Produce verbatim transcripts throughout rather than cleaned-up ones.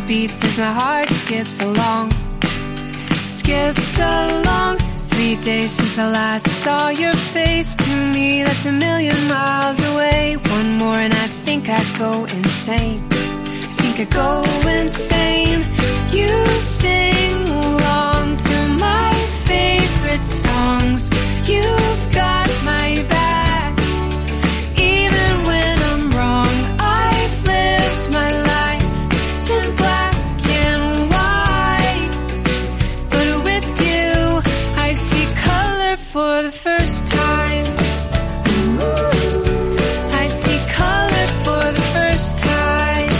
beats as my heart skips along, skips along. Three days since I last saw your face. To me, that's a million miles away. One more and I think I'd go insane. I think I'd go insane. You sing along to my favorite songs. You've got my back, even when I'm wrong. I've lived my life in black and white, but with you I see color for the first time. I see color for the first time.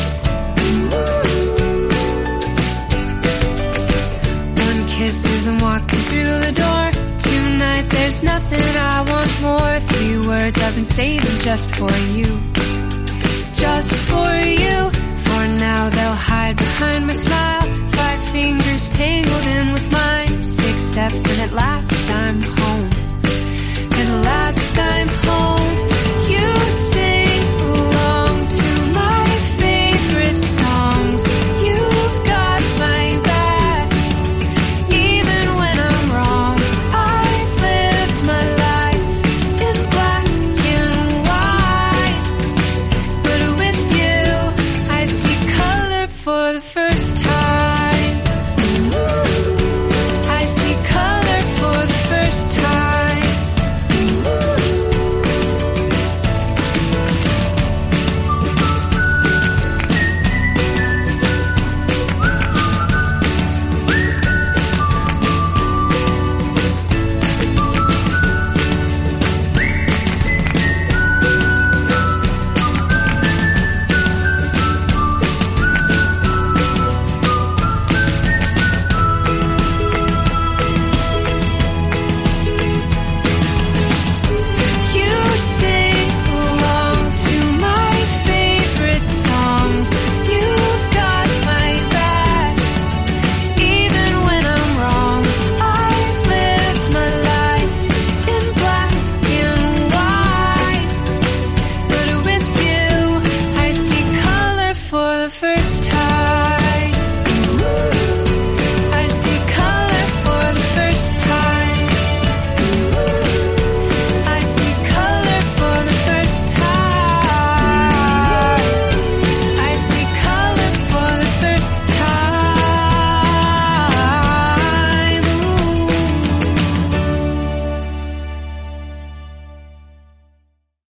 One kiss as I'm walking through the door. Tonight there's nothing I want more. Three words I've been saving just for you, just for you. For now they'll hide behind my smile. Five fingers tangled in with mine. Six steps and at last I'm home. At last I'm home. You sing along to my favorite songs. You've got my back, even when I'm wrong. I've lived my life in black and white, but with you I see color for the first time. I see color for the first time. You sing along to my favorite songs. You've got my back, even when I'm wrong. I've lived my life in black and white, but with you I see color for the first time.